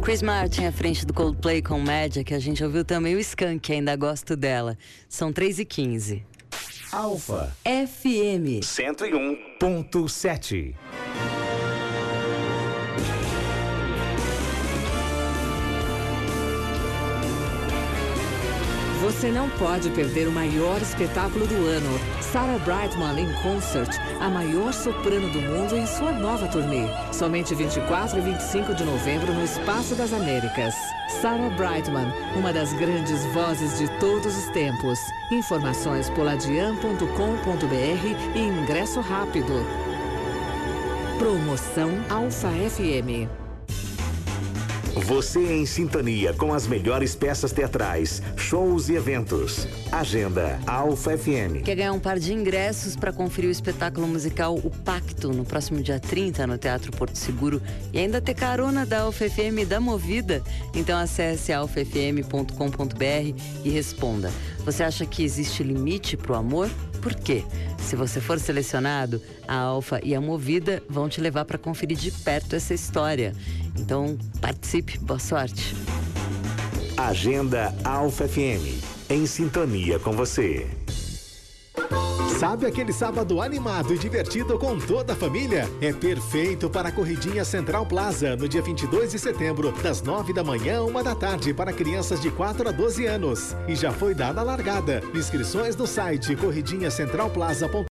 Chris Martin à frente do Coldplay com Média, que a gente ouviu também o Skank, ainda gosto dela. São 3h15. Alfa FM 101.7. Você não pode perder o maior espetáculo do ano. Sarah Brightman em Concert, a maior soprano do mundo em sua nova turnê. Somente 24 e 25 de novembro no Espaço das Américas. Sarah Brightman, uma das grandes vozes de todos os tempos. Informações poladian.com.br e ingresso rápido. Promoção Alfa FM. Você em sintonia com as melhores peças teatrais, shows e eventos. Agenda Alfa FM. Quer ganhar um par de ingressos para conferir o espetáculo musical O Pacto no próximo dia 30 no Teatro Porto Seguro e ainda ter carona da Alfa FM e da Movida? Então acesse alfafm.com.br e responda. Você acha que existe limite para o amor? Por quê? Se você for selecionado, a Alfa e a Movida vão te levar para conferir de perto essa história. Então, participe, boa sorte. Agenda Alfa FM, em sintonia com você. Sabe aquele sábado animado e divertido com toda a família? É perfeito para a Corridinha Central Plaza, no dia 22 de setembro, das 9 da manhã a 1 da tarde, para crianças de 4 a 12 anos. E já foi dada a largada. Inscrições no site corridinhacentralplaza.com.